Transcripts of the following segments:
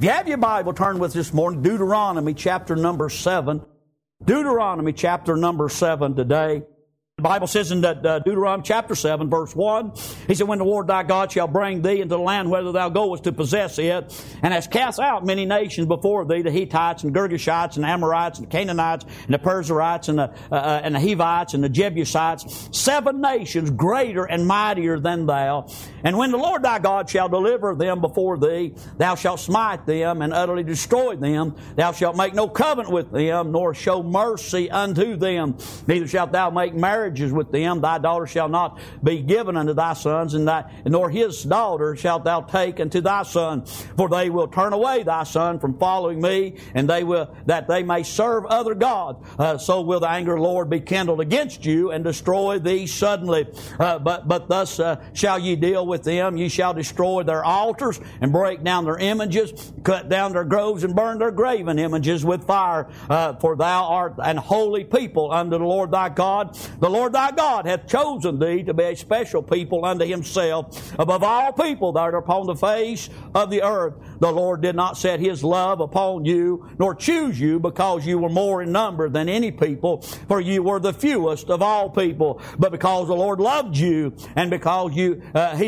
you have your Bible, turn with us this morning, Deuteronomy chapter number 7. Deuteronomy chapter number 7 today. The Bible says in Deuteronomy chapter 7, verse 1, He said, when the Lord thy God shall bring thee into the land whither thou goest to possess it, and hast cast out many nations before thee, the Hittites and Girgashites and Amorites and the Canaanites and the Perizzites and the Hivites and the Jebusites, 7 nations greater and mightier than thou. And when the Lord thy God shall deliver them before thee, thou shalt smite them and utterly destroy them. Thou shalt make no covenant with them, nor show mercy unto them. Neither shalt thou make marriages with them. Thy daughter shall not be given unto thy sons, nor his daughter shalt thou take unto thy son. For they will turn away thy son from following me, and that they may serve other gods. So will the anger of the Lord be kindled against you, and destroy thee suddenly. But thus shall ye deal with them. Ye shall destroy their altars, and break down their images, cut down their groves, and burn their graven images with fire. For thou art an holy people unto the Lord thy God. The Lord thy God hath chosen thee to be a special people unto himself above all people that are upon the face of the earth. The Lord did not set his love upon you, nor choose you, because you were more in number than any people, for you were the fewest of all people. But because the Lord loved you, and because he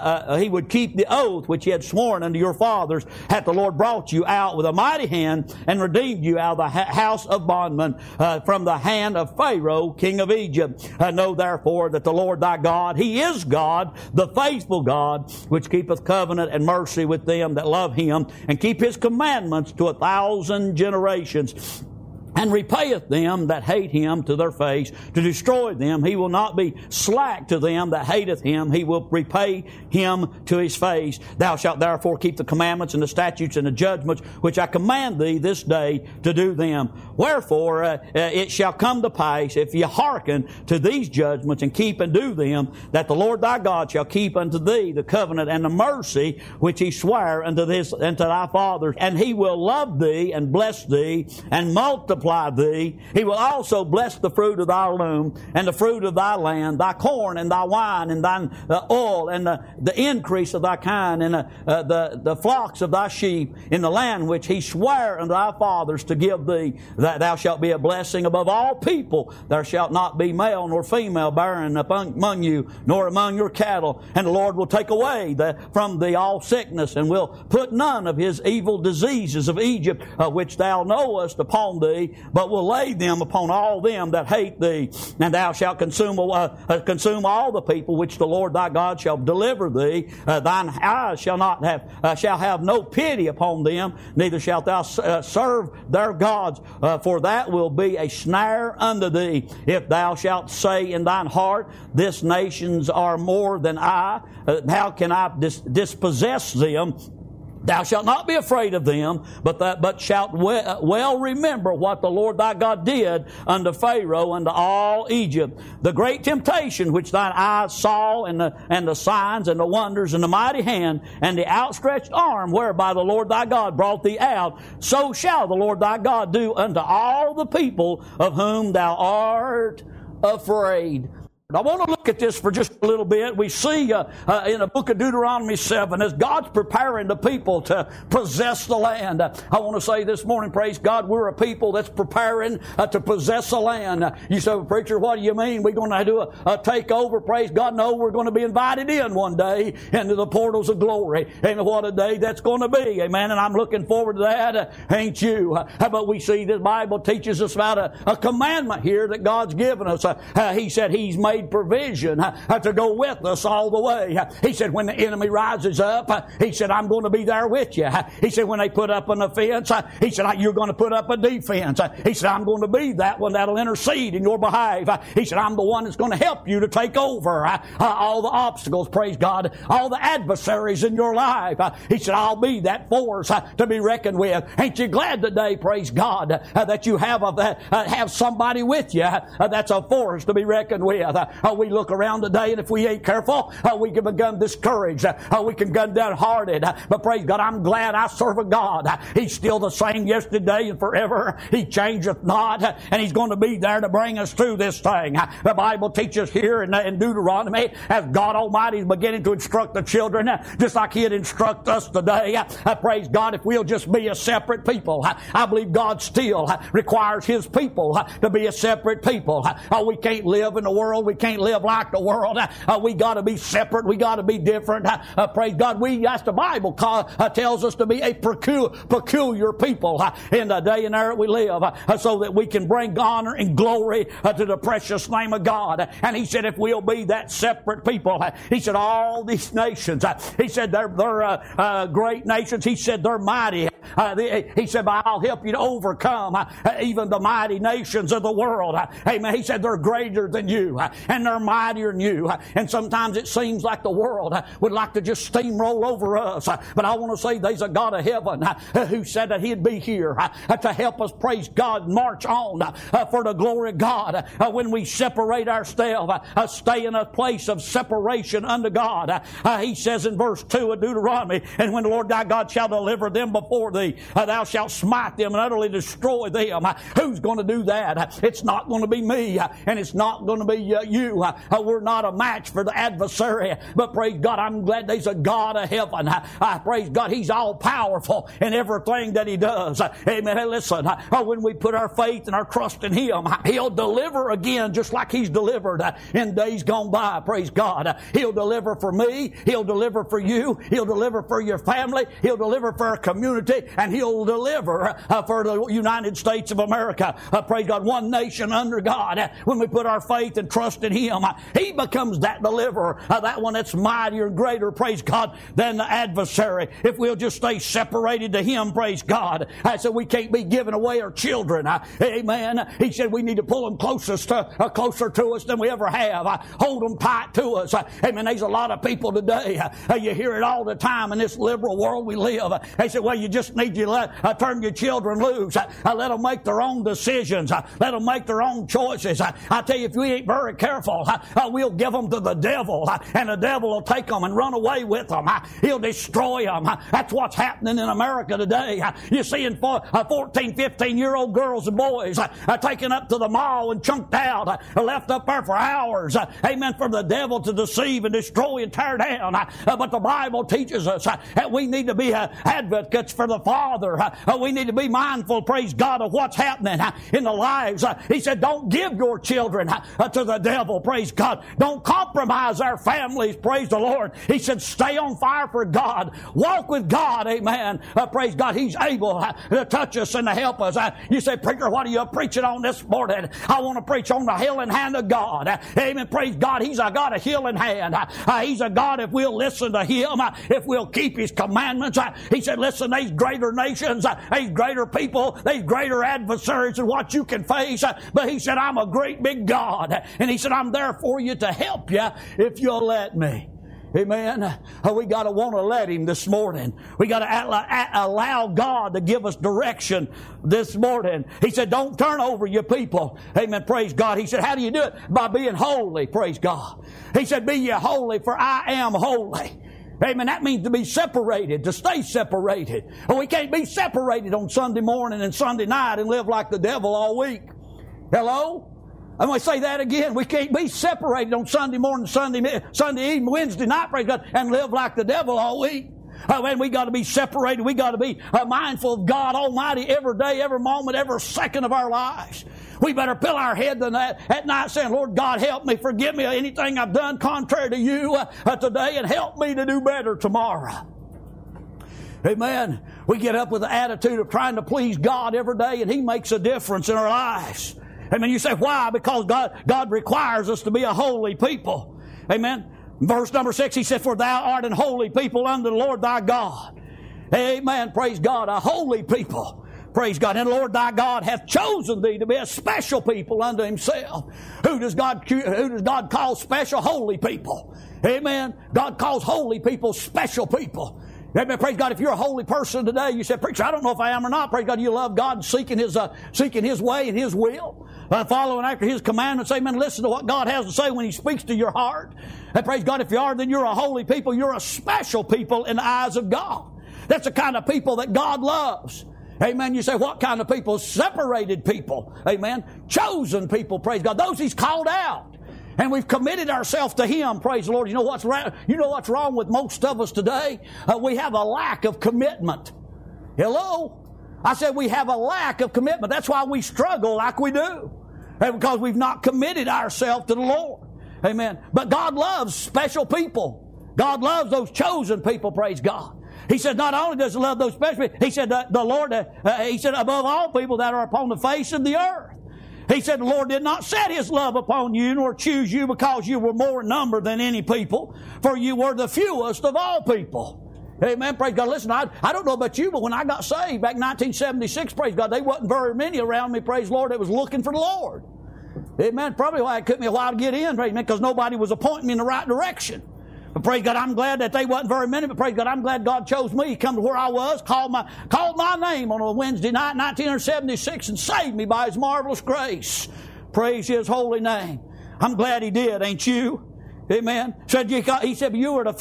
would keep the oath which he had sworn unto your fathers, hath the Lord brought you out with a mighty hand, and redeemed you out of the house of bondmen, from the hand of Pharaoh, king of Egypt. Know therefore that the Lord thy God, He is God, the faithful God, which keepeth covenant and mercy with them that love Him, and keep His commandments to 1,000 generations. And repayeth them that hate him to their face, to destroy them. He will not be slack to them that hateth him. He will repay him to his face. Thou shalt therefore keep the commandments and the statutes and the judgments which I command thee this day to do them. Wherefore it shall come to pass, if ye hearken to these judgments and keep and do them, that the Lord thy God shall keep unto thee the covenant and the mercy which he sware unto thy fathers. And he will love thee and bless thee and multiply thee. He will also bless the fruit of thy loom and the fruit of thy land, thy corn and thy wine and thine oil and the increase of thy kind and the flocks of thy sheep in the land which he sware unto thy fathers to give thee. That thou shalt be a blessing above all people. There shalt not be male nor female barren among you, nor among your cattle. And the Lord will take away from thee all sickness, and will put none of his evil diseases of Egypt, which thou knowest, upon thee, but will lay them upon all them that hate thee. And thou shalt consume all the people which the Lord thy God shall deliver thee. Thine eyes shall have no pity upon them, neither shalt thou serve their gods, for that will be a snare unto thee. If thou shalt say in thine heart, this nations are more than I, how can I dispossess them? Thou shalt not be afraid of them, but shalt well remember what the Lord thy God did unto Pharaoh, unto all Egypt. The great temptation which thine eyes saw, and the signs, and the wonders, and the mighty hand, and the outstretched arm, whereby the Lord thy God brought thee out, so shall the Lord thy God do unto all the people of whom thou art afraid. I want to look at this for just a little bit. We see in the book of Deuteronomy 7, as God's preparing the people to possess the land. I want to say this morning, praise God, we're a people that's preparing to possess the land. You say, preacher, what do you mean? We're going to do a takeover? Praise God, no, we're going to be invited in one day into the portals of glory. And what a day that's going to be. Amen. And I'm looking forward to that. Ain't you? But we see the Bible teaches us about a commandment here that God's given us. He said He's made provision to go with us all the way. He said when the enemy rises up, He said, I'm going to be there with you. He said when they put up an offense, He said, you're going to put up a defense. He said, I'm going to be that one that'll intercede in your behalf. He said, I'm the one that's going to help you to take over all the obstacles, praise God, all the adversaries in your life. He said, I'll be that force to be reckoned with. Ain't you glad today, praise God, that you have somebody with you that's a force to be reckoned with. We look around today, and if we ain't careful, we can become discouraged. We can become downhearted. But praise God, I'm glad I serve a God. He's still the same yesterday and forever. He changeth not, and He's going to be there to bring us through this thing. The Bible teaches here in Deuteronomy, as God Almighty is beginning to instruct the children, just like He'd instruct us today. Praise God, if we'll just be a separate people. I believe God still requires His people to be a separate people. We can't live in the world. We can't live like the world. We got to be separate. We got to be different. Praise God. As the Bible tells us to be a peculiar people in the day and era we live, so that we can bring honor and glory to the precious name of God. And He said, if we'll be that separate people, He said, all these nations, He said, they're great nations. He said, they're mighty. He said, I'll help you to overcome even the mighty nations of the world. Amen. He said, they're greater than you, and they're mightier than you. And sometimes it seems like the world would like to just steamroll over us. But I want to say there's a God of heaven who said that He'd be here to help us, praise God, march on for the glory of God. When we separate ourselves, stay in a place of separation unto God. He says in verse 2 of Deuteronomy, and when the Lord thy God shall deliver them before thee, thou shalt smite them and utterly destroy them. Who's going to do that? It's not going to be me, and it's not going to be you. We're not a match for the adversary. But praise God, I'm glad there's a God of heaven. Praise God, He's all powerful in everything that He does. Amen. Hey, listen, when we put our faith and our trust in Him, He'll deliver again just like He's delivered in days gone by. Praise God. He'll deliver for me. He'll deliver for you. He'll deliver for your family. He'll deliver for our community, and He'll deliver for the United States of America. Praise God, one nation under God. When we put our faith and trust in Him, He becomes that deliverer, that one that's mightier and greater, praise God, than the adversary. If we'll just stay separated to Him, praise God. So we can't be giving away our children. Amen. He said we need to pull them closer to us than we ever have. Hold them tight to us. Amen. There's a lot of people today. You hear it all the time in this liberal world we live. They say, well, you just need to turn your children loose. Let them make their own decisions. Let them make their own choices. I tell you, if we ain't very careful, we'll give them to the devil, and the devil will take them and run away with them. He'll destroy them. That's what's happening in America today. You're seeing 14, 15-year-old girls and boys taken up to the mall and chunked out, left up there for hours. Amen. For the devil to deceive and destroy and tear down. But the Bible teaches us that we need to be advocates for the Father. We need to be mindful, praise God, of what's happening in the lives. He said, don't give your children to the devil, praise God. Don't compromise our families, praise the Lord. He said, stay on fire for God. Walk with God, amen. Praise God, He's able to touch us and to help us. You say, preacher, what are you preaching on this morning? I want to preach on the healing hand of God. Amen. Praise God, He's a God of healing hand. He's a God, if we'll listen to Him, if we'll keep His commandments. He said, listen, these greater nations, these greater people, these greater adversaries than what you can face. But He said, I'm a great big God. And He said, I'm there for you to help you if you'll let me. Amen. We got to want to let Him this morning. We got to allow God to give us direction this morning. He said, don't turn over your people. Amen. Praise God. He said, how do you do it? By being holy. Praise God. He said, be ye holy, for I am holy. Amen. That means to be separated, to stay separated. We can't be separated on Sunday morning and Sunday night and live like the devil all week. Hello? I'm going to say that again. We can't be separated on Sunday morning, Sunday evening, Wednesday night, praise God, and live like the devil all week. Man, we got to be separated. We got to be mindful of God Almighty every day, every moment, every second of our lives. We better fill our head at night saying, Lord God, help me, forgive me of anything I've done contrary to you today, and help me to do better tomorrow. Amen. We get up with the attitude of trying to please God every day, and He makes a difference in our lives. Amen. You say, why? Because God requires us to be a holy people. Amen. Verse number 6, He said, for thou art an holy people unto the Lord thy God. Amen. Praise God. A holy people. Praise God. And the Lord thy God hath chosen thee to be a special people unto Himself. Who does God call special? Holy people. Amen. God calls holy people special people. Amen. Praise God. If you're a holy person today, you said, preacher, I don't know if I am or not. Praise God. You love God and seeking His way and His will, following after His commandments. Amen. Listen to what God has to say when He speaks to your heart. And praise God. If you are, then you're a holy people. You're a special people in the eyes of God. That's the kind of people that God loves. Amen. You say, what kind of people? Separated people. Amen. Chosen people. Praise God. Those He's called out. And we've committed ourselves to Him. Praise the Lord. You know what's wrong with most of us today? We have a lack of commitment. Hello? I said we have a lack of commitment. That's why we struggle like we do. And because we've not committed ourselves to the Lord. Amen. But God loves special people. God loves those chosen people. Praise God. He said not only does He love those special people, He said the Lord, He said above all people that are upon the face of the earth. He said the Lord did not set His love upon you nor choose you because you were more in number than any people, for you were the fewest of all people. Amen. Praise God. Listen, I don't know about you, but when I got saved back in 1976, praise God, there wasn't very many around me, praise the Lord, that was looking for the Lord. Amen. Probably why it took me a while to get in, praise God, because nobody was pointing me in the right direction. But praise God, I'm glad that they wasn't very many, but praise God, I'm glad God chose me, come to where I was, called my name on a Wednesday night, 1976, and saved me by His marvelous grace. Praise His holy name. I'm glad He did, ain't you? Amen. He said, you are the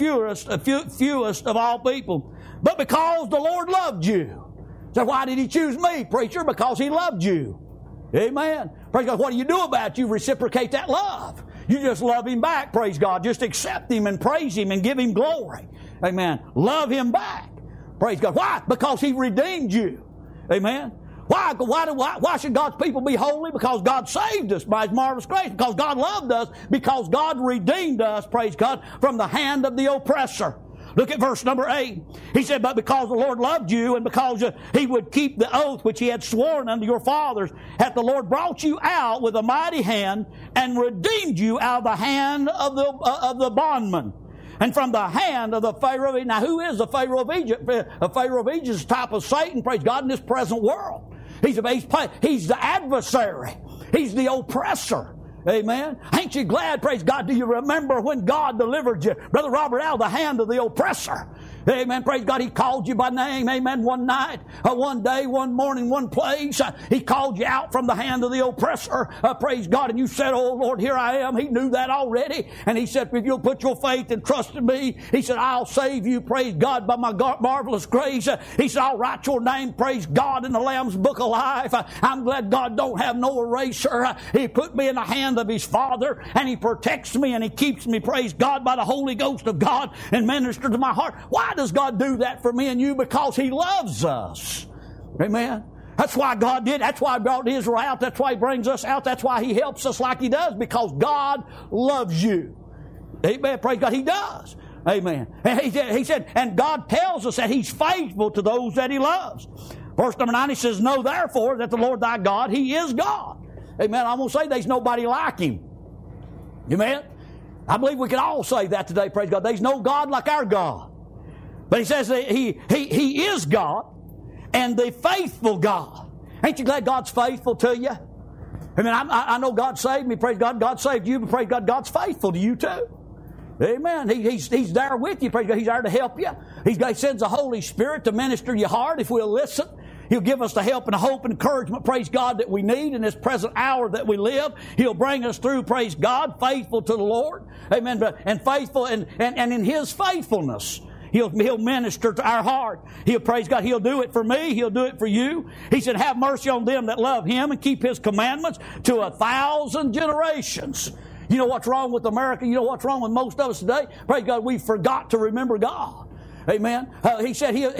fewest of all people. But because the Lord loved you. So why did He choose me, preacher? Because He loved you. Amen. Praise God. What do you do about it? You reciprocate that love. You just love Him back, praise God. Just accept Him and praise Him and give Him glory. Amen. Love Him back. Praise God. Why? Because He redeemed you. Amen. Why should God's people be holy? Because God saved us by His marvelous grace. Because God loved us. Because God redeemed us, praise God, from the hand of the oppressor. Look at verse number 8. He said, but because the Lord loved you and because He would keep the oath which He had sworn unto your fathers, hath the Lord brought you out with a mighty hand and redeemed you out of the hand of the bondman and from the hand of the Pharaoh of Egypt. Now, who is the Pharaoh of Egypt? The Pharaoh of Egypt is a type of Satan, praise God, in this present world. He's the adversary. He's the oppressor. Amen. Ain't you glad, praise God, do you remember when God delivered you, Brother Robert, out of the hand of the oppressor? Amen. Praise God. He called you by name. Amen. One night, one day, one morning, one place. He called you out from the hand of the oppressor. Praise God. And you said, oh Lord, here I am. He knew that already. And He said, if you'll put your faith and trust in me, He said, I'll save you. Praise God. By my marvelous grace. He said, I'll write your name. Praise God. In the Lamb's book of life. I'm glad God don't have no eraser. He put me in the hand of His Father. And He protects me and He keeps me. Praise God. By the Holy Ghost of God. And ministers to my heart. Why does God do that for me and you? Because He loves us. Amen. That's why God did. That's why He brought Israel out. That's why He brings us out. That's why He helps us like He does. Because God loves you. Amen. Praise God. He does. Amen. And he said, and God tells us that He's faithful to those that He loves. Verse number 9, He says, know therefore that the Lord thy God, He is God. Amen. I'm going to say there's nobody like Him. Amen. I believe we can all say that today. Praise God. There's no God like our God. But He says that He is God and the faithful God. Ain't you glad God's faithful to you? I mean, I know God saved me. Praise God. God saved you, but praise God, God's faithful to you too. Amen. He's there with you. Praise God. He's there to help you. He sends the Holy Spirit to minister your heart if we'll listen. He'll give us the help and hope and encouragement, praise God, that we need in this present hour that we live. He'll bring us through, praise God, faithful to the Lord. Amen. And faithful and in His faithfulness, He'll minister to our heart. He'll, praise God, He'll do it for me. He'll do it for you. He said, have mercy on them that love Him and keep His commandments to 1,000 generations. You know what's wrong with America? You know what's wrong with most of us today? Praise God, we forgot to remember God. Amen. He said he'll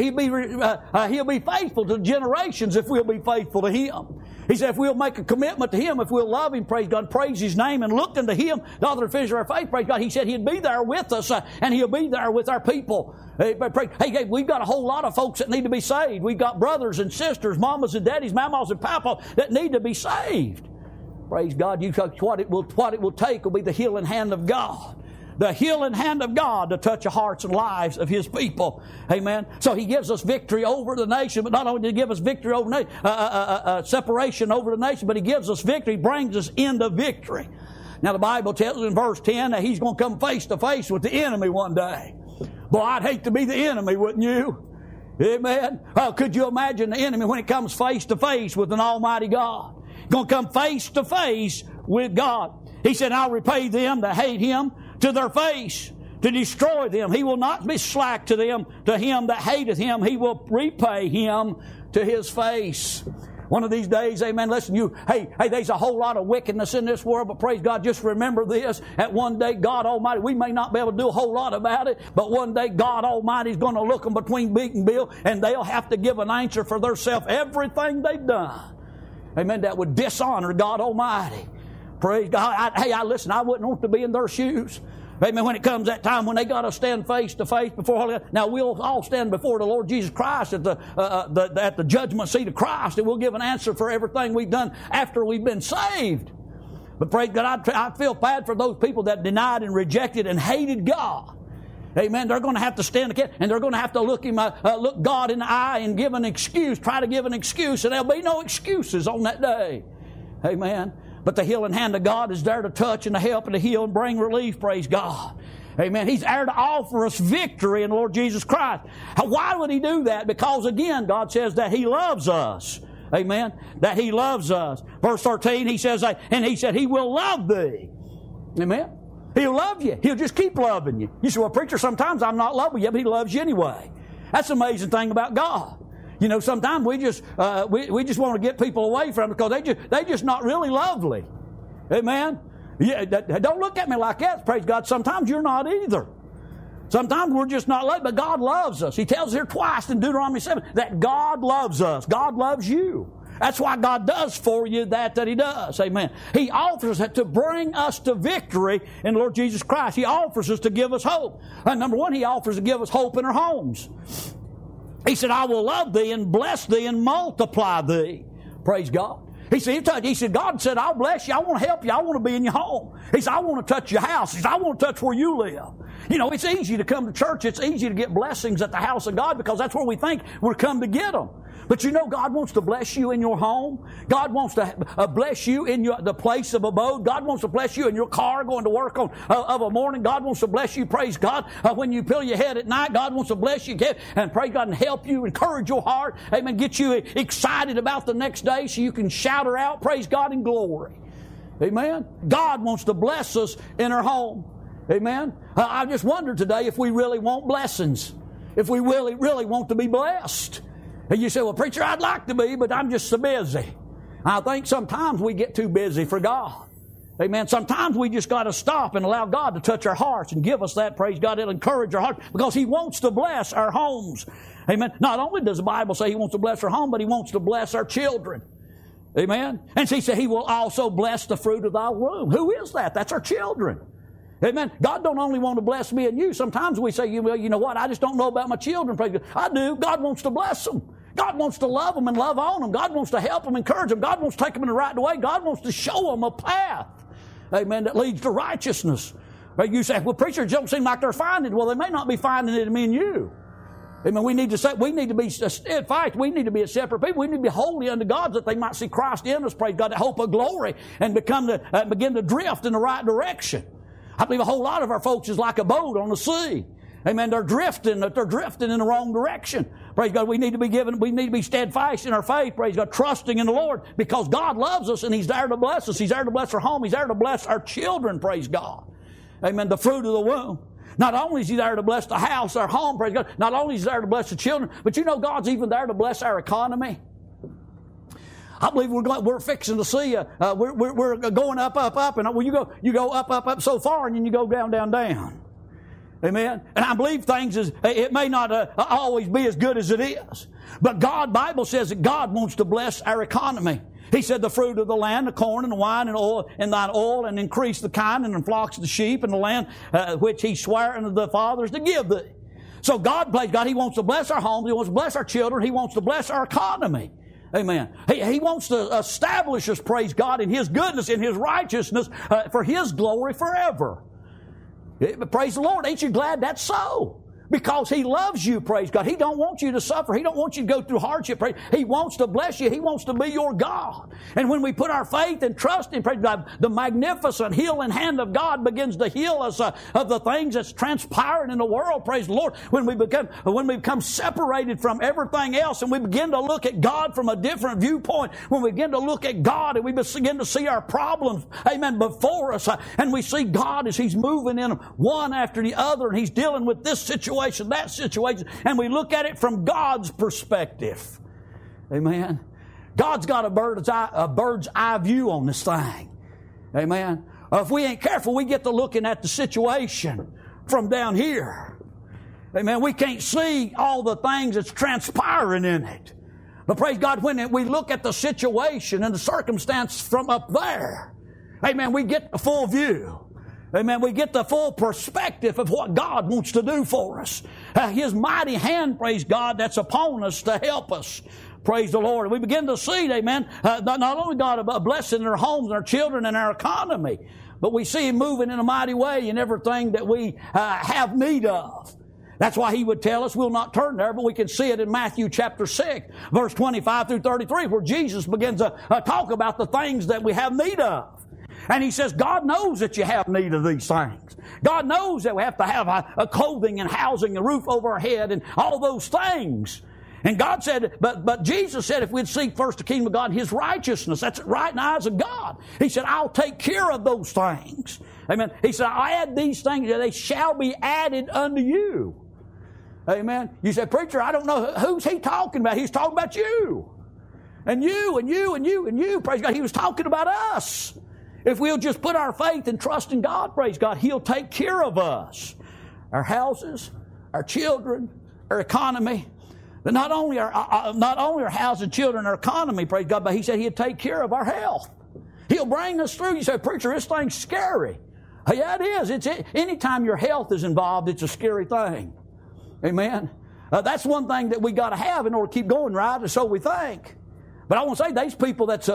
be faithful to generations if we'll be faithful to Him. He said if we'll make a commitment to Him, if we'll love Him, praise God, praise His name, and look unto Him, the author and finisher of our faith, praise God, He said He'd be there with us, and He'll be there with our people. Hey, we've got a whole lot of folks that need to be saved. We've got brothers and sisters, mamas and daddies, mamas and papas that need to be saved. Praise God. What it will take will be the healing hand of God. The healing hand of God to touch the hearts and lives of His people. Amen. So He gives us victory over the nation, but not only did He give us victory over separation over the nation, but He gives us victory, brings us into victory. Now the Bible tells us in verse 10 that He's going to come face to face with the enemy one day. Boy, I'd hate to be the enemy, wouldn't you? Amen. Could you imagine the enemy when it comes face to face with an almighty God? Going to come face to face with God. He said, I'll repay them that hate him to their face, to destroy them. He will not be slack to them, to him that hateth him. He will repay him to his face. One of these days, amen, listen, hey, there's a whole lot of wickedness in this world, but praise God, just remember this, at one day, God Almighty, we may not be able to do a whole lot about it, but one day, God Almighty is going to look them between beak and bill, and they'll have to give an answer for themselves, everything they've done. Amen, that would dishonor God Almighty. Praise God. Listen, I wouldn't want to be in their shoes. Amen. When it comes that time when they got to stand face to face before Holy God. Now we'll all stand before the Lord Jesus Christ at the judgment seat of Christ, and we'll give an answer for everything we've done after we've been saved. But praise God, I feel bad for those people that denied and rejected and hated God. Amen. They're going to have to stand again, and they're going to have to look God in the eye and give an excuse, try to give an excuse, and there'll be no excuses on that day. Amen. But the healing hand of God is there to touch and to help and to heal and bring relief, praise God. Amen. He's there to offer us victory in the Lord Jesus Christ. Why would He do that? Because again, God says that He loves us. Amen. That He loves us. Verse 13, He says, and He said, He will love thee. Amen. He'll love you. He'll just keep loving you. You say, well, preacher, sometimes I'm not loving you, but He loves you anyway. That's the amazing thing about God. You know, sometimes we just want to get people away from it because they just not really lovely. Amen? Yeah, don't look at me like that, praise God. Sometimes you're not either. Sometimes we're just not lovely, but God loves us. He tells us here twice in Deuteronomy 7 that God loves us. God loves you. That's why God does for you that He does. Amen. He offers it to bring us to victory in the Lord Jesus Christ. He offers us to give us hope. Number one, He offers to give us hope in our homes. He said, I will love thee and bless thee and multiply thee. Praise God. He said, God said, I'll bless you. I want to help you. I want to be in your home. He said, I want to touch your house. He said, I want to touch where you live. You know, it's easy to come to church. It's easy to get blessings at the house of God because that's where we think we're come to get them. But you know, God wants to bless you in your home. God wants to bless you in the place of abode. God wants to bless you in your car going to work of a morning. God wants to bless you, praise God, when you peel your head at night. God wants to bless you and praise God and help you, encourage your heart. Amen. Get you excited about the next day so you can shout her out, praise God in glory. Amen. God wants to bless us in our home. Amen. I just wonder today if we really want blessings. If we really, really want to be blessed. And you say, well, preacher, I'd like to be, but I'm just so busy. I think sometimes we get too busy for God. Amen. Sometimes we just got to stop and allow God to touch our hearts and give us that, praise God. It'll encourage our hearts because He wants to bless our homes. Amen. Not only does the Bible say He wants to bless our home, but He wants to bless our children. Amen. And He said He will also bless the fruit of thy womb. Who is that? That's our children. Amen. God don't only want to bless me and you. Sometimes we say, you know what, I just don't know about my children. Praise God. I do. God wants to bless them. God wants to love them and love on them. God wants to help them, encourage them. God wants to take them in the right way. God wants to show them a path, amen, that leads to righteousness. You say, well, preachers don't seem like they're finding it. Well, they may not be finding it in me and you. Amen. We need to be steadfast. We need to be a separate people. We need to be holy unto God that they might see Christ in us, praise God, that hope of glory, and begin to drift in the right direction. I believe a whole lot of our folks is like a boat on the sea. Amen. They're drifting in the wrong direction. Praise God. We need to be steadfast in our faith. Praise God. Trusting in the Lord because God loves us and He's there to bless us. He's there to bless our home. He's there to bless our children. Praise God. Amen. The fruit of the womb. Not only is He there to bless the house, our home. Praise God. Not only is He there to bless the children, but you know God's even there to bless our economy. I believe we're fixing to see. We're going up, and you go up so far, and then you go down. Amen. And I believe it may not always be as good as it is, but Bible says that God wants to bless our economy. He said, "The fruit of the land, the corn and the wine and oil, and thine oil, and increase the kine and the flocks of the sheep and the land which He sware unto the fathers to give thee." So God, He wants to bless our homes. He wants to bless our children. He wants to bless our economy. Amen. He wants to establish us, praise God, in His goodness, in His righteousness, for His glory forever. Praise the Lord. Ain't you glad that's so? Because He loves you, praise God. He don't want you to suffer. He don't want you to go through hardship. He wants to bless you. He wants to be your God. And when we put our faith and trust in, praise God, the magnificent healing hand of God begins to heal us of the things that's transpiring in the world, praise the Lord. When we become separated from everything else and we begin to look at God from a different viewpoint, when we begin to look at God and we begin to see our problems, amen, before us, and we see God as He's moving in them one after the other, and He's dealing with this situation, that situation, and we look at it from God's perspective. Amen. God's got a bird's eye view on this thing. Amen. If we ain't careful, we get to looking at the situation from down here. Amen. We can't see all the things that's transpiring in it. But praise God, when we look at the situation and the circumstance from up there, amen, we get the full view. Amen. We get the full perspective of what God wants to do for us. His mighty hand, praise God, that's upon us to help us. Praise the Lord. We begin to see, amen, not only God blessing our homes, our children, and our economy, but we see Him moving in a mighty way in everything that we have need of. That's why He would tell us, we'll not turn there, but we can see it in Matthew chapter 6, verse 25 through 33, where Jesus begins to talk about the things that we have need of. And He says, God knows that you have need of these things. God knows that we have to have a clothing and housing, a roof over our head, and all those things. And God said, but Jesus said, if we'd seek first the kingdom of God and His righteousness, that's right in the eyes of God. He said, I'll take care of those things. Amen. He said, I add these things, they shall be added unto you. Amen. You say, preacher, I don't know, who's He talking about? He's talking about you. And you, and you, and you, and you. Praise God. He was talking about us. If we'll just put our faith and trust in God, praise God, He'll take care of us. Our houses, our children, our economy. But not only our houses, children, our economy, praise God, but He said He'll take care of our health. He'll bring us through. You say, preacher, this thing's scary. Yeah, it is. Anytime your health is involved, it's a scary thing. Amen. That's one thing that we got to have in order to keep going, right? And so we think. But I want to say, these people that's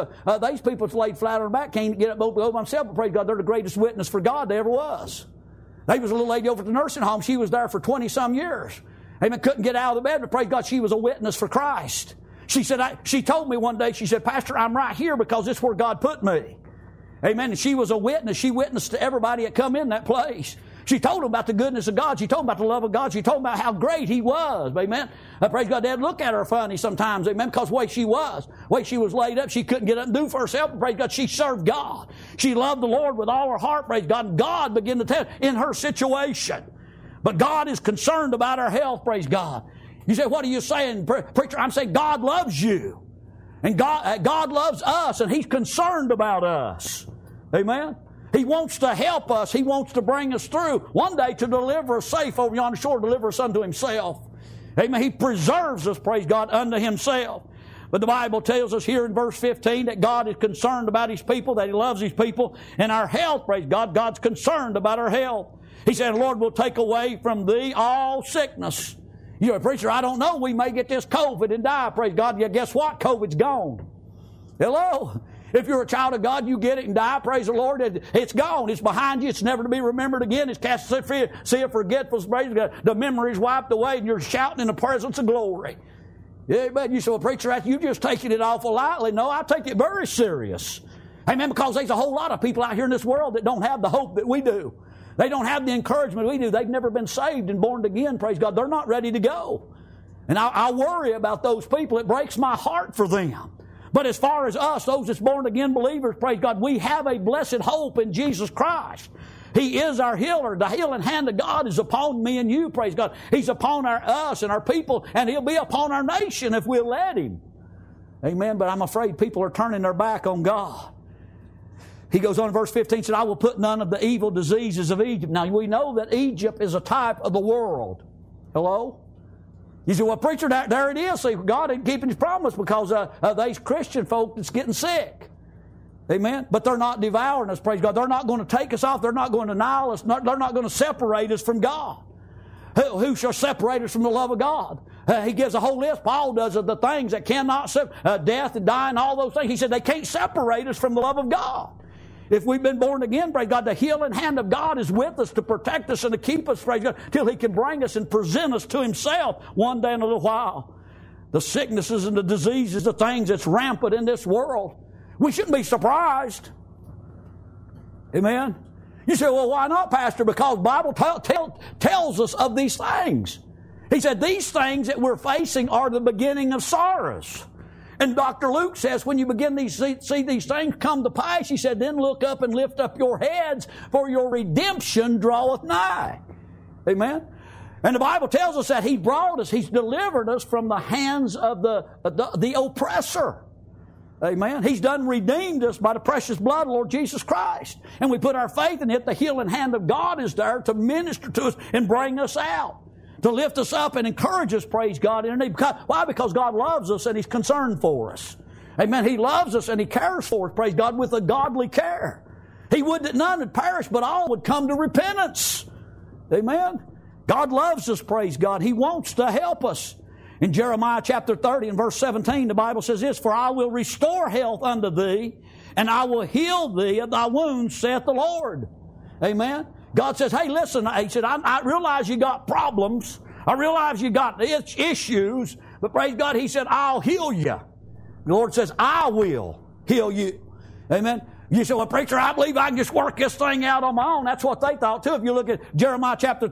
laid flat on their back can't get up over themselves, but praise God, they're the greatest witness for God there ever was. There was a little lady over at the nursing home. She was there for 20-some years. Amen. Couldn't get out of the bed, but praise God, she was a witness for Christ. She said, she told me one day, she said, Pastor, I'm right here because this is where God put me. Amen. And she was a witness. She witnessed to everybody that come in that place. She told them about the goodness of God. She told them about the love of God. She told them about how great He was. Amen. Praise God. They'd look at her funny sometimes. Amen. Because the way she was laid up, she couldn't get up and do for herself. But praise God, she served God. She loved the Lord with all her heart. Praise God. And God began to tell in her situation. But God is concerned about her health. Praise God. You say, what are you saying, preacher? I'm saying God loves you. And God loves us, and He's concerned about us. Amen. He wants to help us. He wants to bring us through. One day to deliver us safe over yonder shore, deliver us unto Himself. Amen. He preserves us, praise God, unto Himself. But the Bible tells us here in verse 15 that God is concerned about His people, that He loves His people, and our health, praise God, God's concerned about our health. He said, Lord will take away from thee all sickness. You're a preacher, I don't know, we may get this COVID and die, praise God. Yeah, guess what? COVID's gone. Hello? If you're a child of God, you get it and die, praise the Lord. It's gone. It's behind you. It's never to be remembered again. It's cast aside, see a forgetful, praise God. The memory's wiped away, and you're shouting in the presence of glory. Yeah, but you say, well, preacher, you just taking it awful lightly. No, I take it very serious. Amen, because there's a whole lot of people out here in this world that don't have the hope that we do. They don't have the encouragement we do. They've never been saved and born again, praise God. They're not ready to go. And I worry about those people. It breaks my heart for them. But as far as us, those that's born again believers, praise God, we have a blessed hope in Jesus Christ. He is our healer. The healing hand of God is upon me and you, praise God. He's upon us and our people, and He'll be upon our nation if we'll let Him. Amen. But I'm afraid people are turning their back on God. He goes on in verse 15, said, I will put none of the evil diseases of Egypt. Now, we know that Egypt is a type of the world. Hello? You say, well, preacher, there it is. See, God ain't keeping His promise because these Christian folk that's getting sick. Amen? But they're not devouring us, praise God. They're not going to take us off. They're not going to annihilate us. They're not going to separate us from God. Who shall separate us from the love of God? He gives a whole list. Paul does of the things that cannot separate, death and dying, all those things. He said they can't separate us from the love of God. If we've been born again, praise God, the healing hand of God is with us to protect us and to keep us, praise God, till He can bring us and present us to Himself one day in a little while. The sicknesses and the diseases, the things that's rampant in this world, we shouldn't be surprised. Amen? You say, well, why not, Pastor? Because the Bible tells us of these things. He said, these things that we're facing are the beginning of sorrows. And Dr. Luke says, when you begin to see these things come to pass, he said, then look up and lift up your heads, for your redemption draweth nigh. Amen? And the Bible tells us that He brought us, He's delivered us from the hands of the oppressor. Amen. He's done redeemed us by the precious blood of Lord Jesus Christ. And we put our faith in it. The healing hand of God is there to minister to us and bring us out, to lift us up and encourage us, praise God. Why? Because God loves us and He's concerned for us. Amen. He loves us and He cares for us, praise God, with a godly care. He would that none would perish, but all would come to repentance. Amen. God loves us, praise God. He wants to help us. In Jeremiah chapter 30 and verse 17, the Bible says this, for I will restore health unto thee, and I will heal thee of thy wounds, saith the Lord. Amen. God says, hey, listen, He said, I realize you got problems. I realize you got issues, but praise God, He said, I'll heal you. The Lord says, I will heal you. Amen. You say, well, preacher, I believe I can just work this thing out on my own. That's what they thought too. If you look at Jeremiah chapter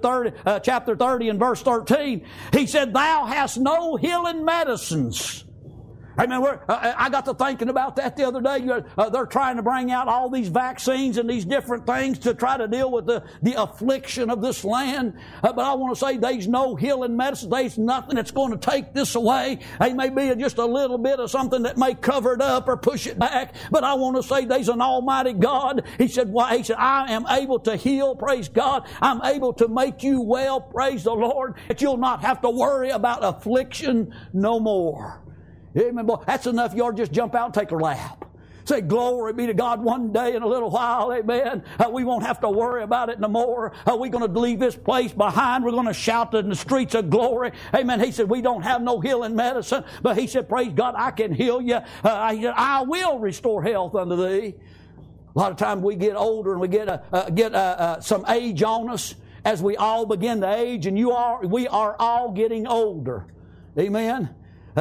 30 and verse 13, He said, thou hast no healing medicines. Amen. I got to thinking about that the other day. They're trying to bring out all these vaccines and these different things to try to deal with the affliction of this land. But I want to say there's no healing medicine. There's nothing that's going to take this away. It may be just a little bit of something that may cover it up or push it back. But I want to say there's an almighty God. He said, I am able to heal, praise God. I'm able to make you well, praise the Lord, that you'll not have to worry about affliction no more. Amen. Boy, that's enough. You ought to just jump out and take a lap. Say, glory be to God one day in a little while. Amen. We won't have to worry about it no more. We're going to leave this place behind. We're going to shout in the streets of glory. Amen. He said, we don't have no healing medicine. But He said, praise God, I can heal you. I will restore health unto thee. A lot of times we get older and we get some age on us as we all begin to age. And we are all getting older. Amen.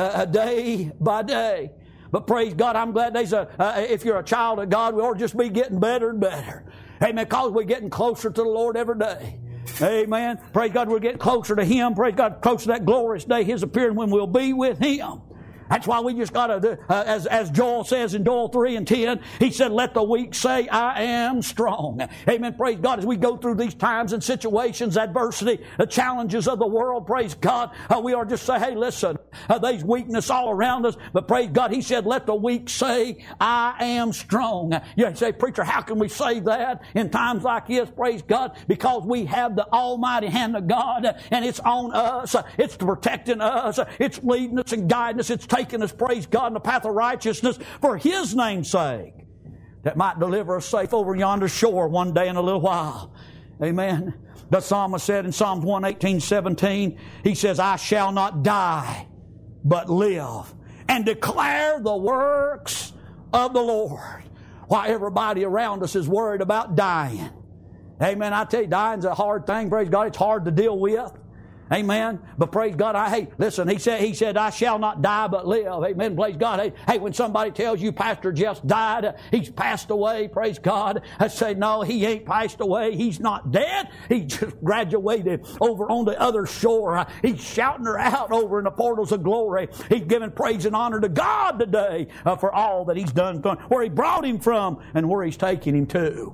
Day by day. But praise God, I'm glad if you're a child of God, we ought to just be getting better and better. Amen. Because we're getting closer to the Lord every day. Amen. Praise God, we're getting closer to Him. Praise God, closer to that glorious day, His appearing when we'll be with Him. That's why we just got to, as Joel says in Joel 3 and 10, he said, let the weak say, I am strong. Amen. Praise God. As we go through these times and situations, adversity, the challenges of the world, praise God, we are just say, hey, listen, there's weakness all around us, but praise God, he said, let the weak say, I am strong. You say, preacher, how can we say that in times like this? Praise God, because we have the almighty hand of God, and it's on us. It's protecting us. It's leading us and guiding us. It's taking us, praise God, in the path of righteousness for His name's sake, that might deliver us safe over yonder shore one day in a little while. Amen. The psalmist said in Psalms 118:17, he says, I shall not die, but live, and declare the works of the Lord. Why, everybody around us is worried about dying. Amen. I tell you, dying's a hard thing. Praise God. It's hard to deal with. Amen. But praise God, listen, he said, I shall not die but live. Amen. Praise God. Hey, when somebody tells you Pastor Jeff's died, he's passed away, praise God, I say, no, he ain't passed away. He's not dead. He just graduated over on the other shore. He's shouting her out over in the portals of glory. He's giving praise and honor to God today for all that He's done, where He brought him from and where He's taking him to.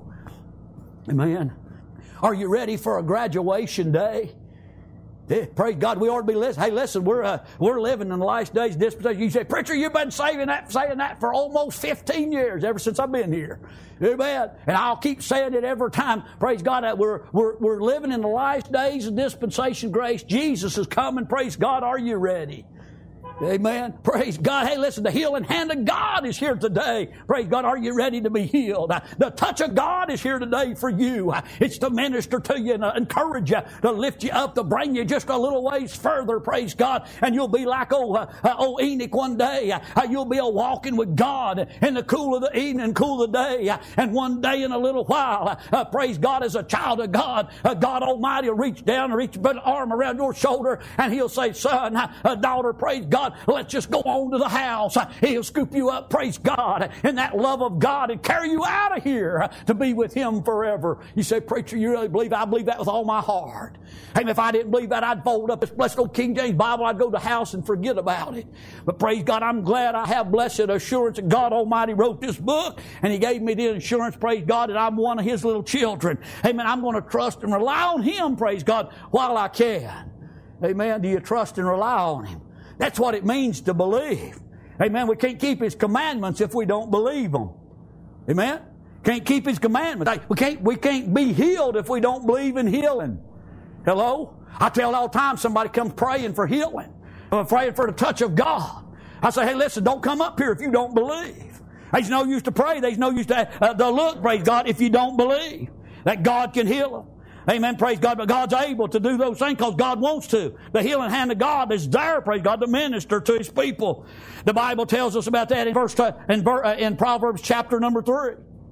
Amen. Are you ready for a graduation day? Yeah, praise God, we ought to be listening. Hey, listen, we're living in the last days dispensation. You say, preacher, you've been saying that for almost 15 years, ever since I've been here. Amen. And I'll keep saying it every time. Praise God, that we're living in the last days of dispensation grace. Jesus is coming. Praise God, are you ready? Amen. Praise God. Hey, listen, the healing hand of God is here today. Praise God. Are you ready to be healed? The touch of God is here today for you. It's to minister to you and encourage you, to lift you up, to bring you just a little ways further. Praise God. And you'll be like old Enoch one day. You'll be walking with God in the cool of the evening, cool of the day. And one day in a little while, praise God, as a child of God, God Almighty will reach down and reach an arm around your shoulder and He'll say, son, daughter, praise God, let's just go on to the house. He'll scoop you up, praise God, in that love of God and carry you out of here to be with Him forever. You say, preacher, you really believe? I believe that with all my heart. And if I didn't believe that, I'd fold up this blessed old King James Bible. I'd go to the house and forget about it. But praise God, I'm glad I have blessed assurance that God Almighty wrote this book and He gave me the assurance, praise God, that I'm one of His little children. Amen. I'm going to trust and rely on Him, praise God, while I can. Amen. Do you trust and rely on Him? That's what it means to believe. Amen. We can't keep His commandments if we don't believe them. Amen. Can't keep His commandments. We can't be healed if we don't believe in healing. Hello? I tell all the time somebody comes praying for healing. I'm praying for the touch of God. I say, hey, listen, don't come up here if you don't believe. There's no use to pray. There's no use to look, praise God, if you don't believe that God can heal them. Amen, praise God. But God's able to do those things because God wants to. The healing hand of God is there, praise God, to minister to His people. The Bible tells us about that in Proverbs chapter number 3.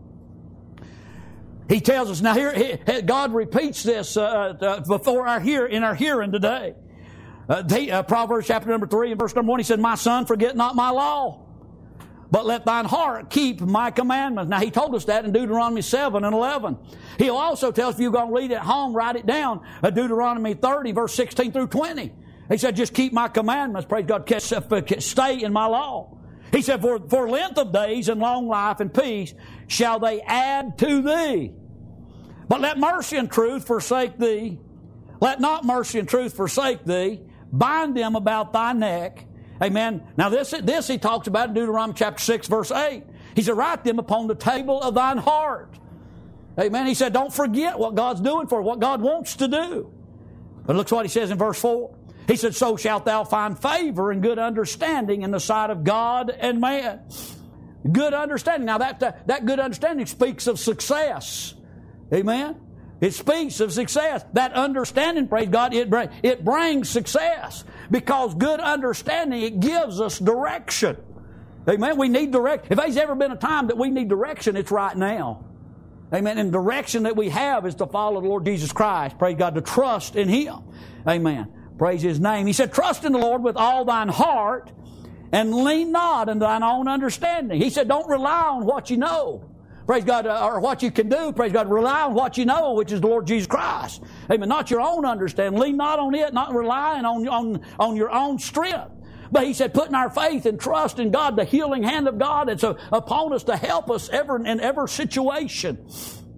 He tells us, now here, God repeats this before in our hearing today. Proverbs chapter number 3 and verse number 1, He said, my son, forget not my law, but let thine heart keep my commandments. Now, He told us that in Deuteronomy 7 and 11. He'll also tell us, if you're going to read it at home, write it down, Deuteronomy 30, verse 16 through 20. He said, just keep my commandments, praise God, stay in my law. He said, for length of days and long life and peace shall they add to thee. But let mercy and truth forsake thee. Let not mercy and truth forsake thee. Bind them about thy neck. Amen. Now this He talks about in Deuteronomy chapter 6 verse 8. He said, write them upon the table of thine heart. Amen. He said, don't forget what God's doing for you, what God wants to do. But look what He says in verse 4. He said, so shalt thou find favor and good understanding in the sight of God and man. Good understanding. Now that good understanding speaks of success. Amen. It speaks of success. That understanding, praise God, it brings success. Because good understanding, it gives us direction. Amen. We need direction. If there's ever been a time that we need direction, it's right now. Amen. And the direction that we have is to follow the Lord Jesus Christ. Praise God, to trust in Him. Amen. Praise His name. He said, trust in the Lord with all thine heart and lean not unto thine own understanding. He said, don't rely on what you know. Praise God, or what you can do. Praise God, rely on what you know, which is the Lord Jesus Christ. Amen. Not your own understanding. Lean not on it, not relying on your own strength. But He said, putting our faith and trust in God, the healing hand of God, it's upon us to help us in every situation.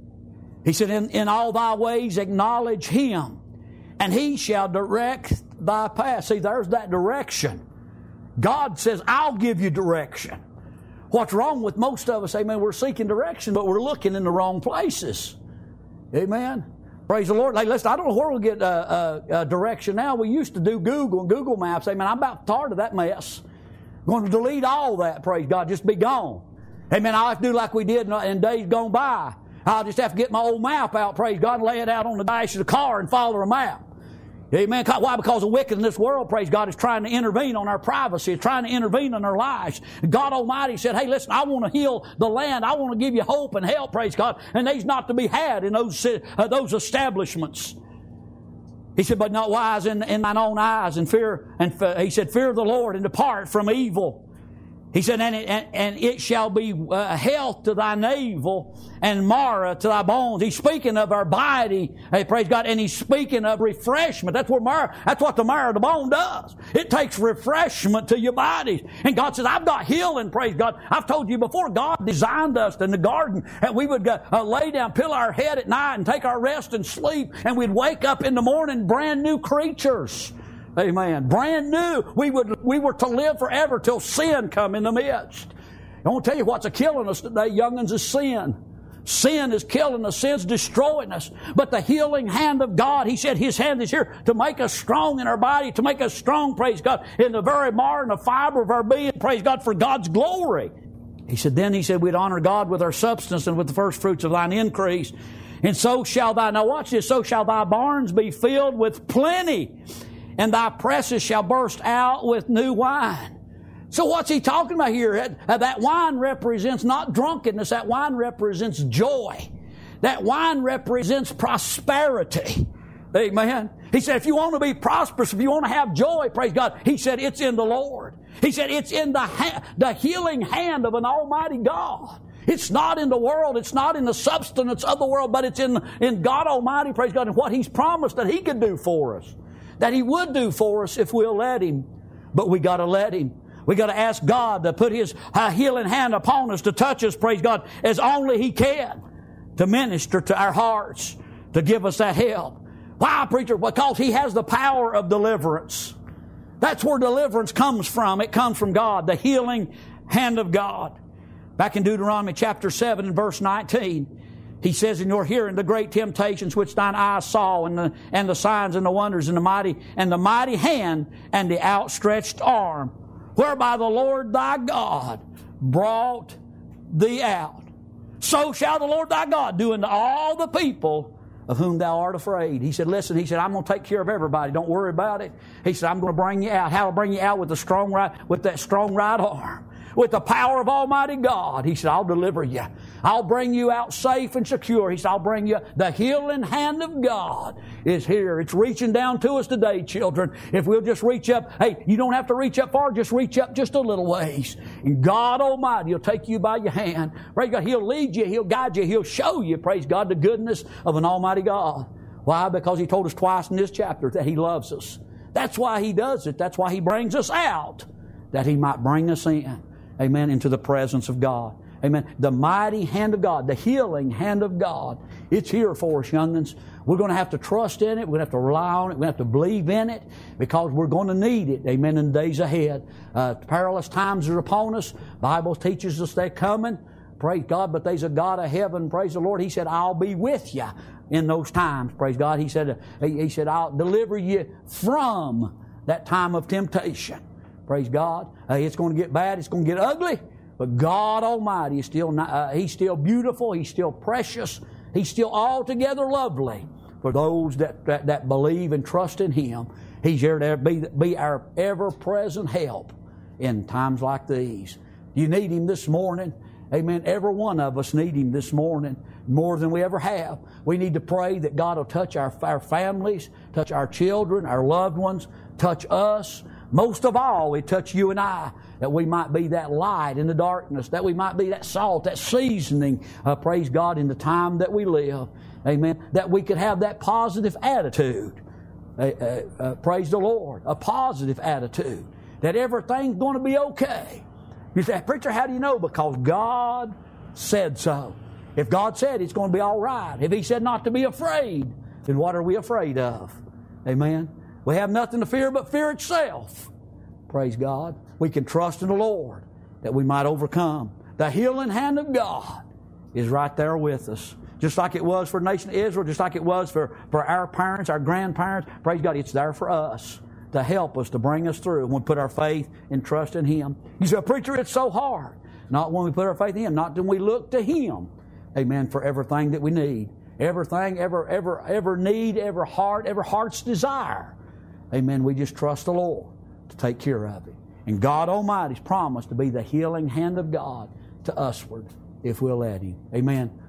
He said, in all thy ways acknowledge Him, and He shall direct thy path. See, there's that direction. God says, I'll give you direction. What's wrong with most of us, amen, we're seeking direction, but we're looking in the wrong places. Amen. Praise the Lord. Hey, listen, I don't know where we'll get direction now. We used to do Google and Google Maps. Amen. I'm about tired of that mess. I'm going to delete all that, praise God. Just be gone. Amen. I'll have to do like we did in days gone by. I'll just have to get my old map out, praise God, and lay it out on the dash of the car and follow the map. Amen. Why? Because the wicked in this world, praise God, is trying to intervene on our privacy. It's trying to intervene in our lives. God Almighty said, hey, listen, I want to heal the land. I want to give you hope and help, praise God. And they's not to be had in those establishments. He said, but not wise in thine own eyes, and fear. And he said, fear the Lord and depart from evil. He said, and it shall be health to thy navel and marrow to thy bones. He's speaking of our body, hey, praise God, and He's speaking of refreshment. That's what the marrow of the bone does. It takes refreshment to your bodies. And God says, I've got healing, praise God. I've told you before, God designed us in the garden, and we would lay down, pillow our head at night, and take our rest and sleep, and we'd wake up in the morning brand new creatures. Amen. Brand new. We were to live forever till sin come in the midst. I want to tell you what's a killing us today, young'uns, is sin. Sin is killing us. Sin's destroying us. But the healing hand of God, He said His hand is here to make us strong in our body, to make us strong, praise God, in the very marrow and the fiber of our being, praise God, for God's glory. He said we'd honor God with our substance and with the first fruits of thine increase. And so shall thy, now watch this, so shall thy barns be filled with plenty, and thy presses shall burst out with new wine. So what's he talking about here? That wine represents not drunkenness. That wine represents joy. That wine represents prosperity. Amen. He said, if you want to be prosperous, if you want to have joy, praise God, He said, it's in the Lord. He said, it's in the healing hand of an almighty God. It's not in the world. It's not in the substance of the world, but it's in God Almighty, praise God, and what He's promised that He could do for us. That He would do for us if we'll let Him. But we got to let Him. We got to ask God to put His healing hand upon us, to touch us, praise God, as only He can, to minister to our hearts, to give us that help. Why, preacher? Because He has the power of deliverance. That's where deliverance comes from. It comes from God, the healing hand of God. Back in Deuteronomy chapter 7 and verse 19, He says, in your hearing the great temptations which thine eyes saw, and the signs and the wonders and the mighty hand and the outstretched arm, whereby the Lord thy God brought thee out. So shall the Lord thy God do unto all the people of whom thou art afraid. He said, listen, He said, I'm going to take care of everybody. Don't worry about it. He said, I'm going to bring you out. How to bring you out with that strong right arm. With the power of Almighty God. He said, I'll deliver you. I'll bring you out safe and secure. He said, I'll bring you. The healing hand of God is here. It's reaching down to us today, children. If we'll just reach up. Hey, you don't have to reach up far. Just reach up just a little ways. And God Almighty will take you by your hand. Praise God. He'll lead you. He'll guide you. He'll show you, praise God, the goodness of an Almighty God. Why? Because He told us twice in this chapter that He loves us. That's why He does it. That's why He brings us out, that He might bring us in. Amen. Into the presence of God. Amen. The mighty hand of God, the healing hand of God, it's here for us, young'uns. We're going to have to trust in it. We're going to have to rely on it. We're going to have to believe in it because we're going to need it. Amen. In the days ahead. Perilous times are upon us. The Bible teaches us they're coming. Praise God. But there's a God of heaven. Praise the Lord. He said, I'll be with you in those times. Praise God. He said, I'll deliver you from that time of temptation. Praise God. It's going to get bad. It's going to get ugly. But God Almighty is still He's still beautiful. He's still precious. He's still altogether lovely for those that believe and trust in Him. He's here to be our ever-present help in times like these. You need Him this morning. Amen. Every one of us need Him this morning more than we ever have. We need to pray that God will touch our families, touch our children, our loved ones, touch us. Most of all, He touch you and I, that we might be that light in the darkness, that we might be that salt, that seasoning, praise God, in the time that we live. Amen. That we could have that positive attitude. Praise the Lord. A positive attitude. That everything's going to be okay. You say, preacher, how do you know? Because God said so. If God said it's going to be all right, if He said not to be afraid, then what are we afraid of? Amen. We have nothing to fear but fear itself. Praise God. We can trust in the Lord that we might overcome. The healing hand of God is right there with us. Just like it was for the nation of Israel, just like it was for our parents, our grandparents. Praise God, it's there for us to help us, to bring us through when we put our faith and trust in Him. You say, preacher, it's so hard. Not when we put our faith in Him, not when we look to Him. Amen, for everything that we need. Everything, ever need, every heart's desire. Amen. We just trust the Lord to take care of it. And God Almighty's promised to be the healing hand of God to usward if we'll let Him. Amen.